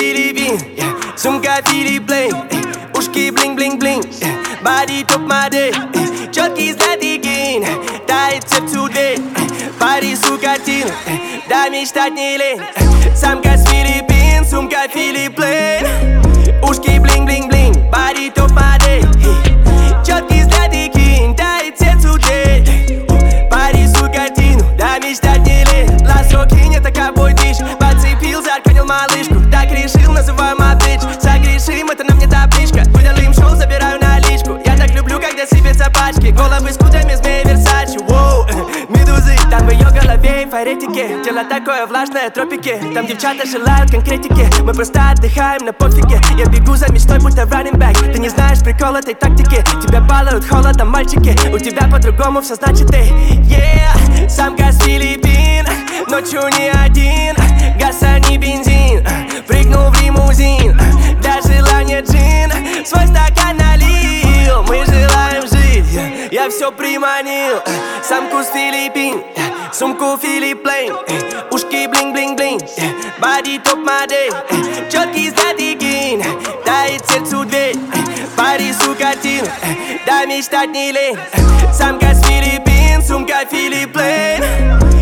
Филиппин, сумка Филипп-Лейн, ушки блинг-блинг-блинг, боди топ-модель, четкий знатный гейн, тает сердцу дверь, Парису картину, да мечтать не лень. Самка с Филиппин, сумка Филипп-Лейн, ушки блинг-блинг-блинг, боди топ-модель, четкий знатный гейн, тает сердцу дверь, Парису картину, да мечтать не лень. Лассо кинь, это ковбой дичь, подцепился, отконил малышку, так решил, называю мать. Согрешим, это на мне табличка. Выделим шоу, забираю наличку. Я так люблю, когда сыпятся пачки. Головы с кудрями, змеи Версачи. Воу, медузы, там в ее голове фаретики. Тело такое влажное, тропики. Там девчата желают конкретики. Мы просто отдыхаем на пофиге. Я бегу за мечтой, будто running back. Ты не знаешь прикол этой тактики. Тебя балуют холодом мальчики. У тебя по-другому все значит ты. Yeah, самка с Филиппин, ночью не один. Газ, а не бензин. Прыгнул в лимузин, для желания джин. Свой стакан налил, мы желаем жить. Я все приманил. Самку с Филиппин, сумку Филипп-Лейн, ушки блинг-блинг-блинг, боди топ-модель, четкий знатный гейн, тает сердцу дверь, Парису картину, да мечтать не лень. Самка с Филиппин, сумка Филипп-Лейн,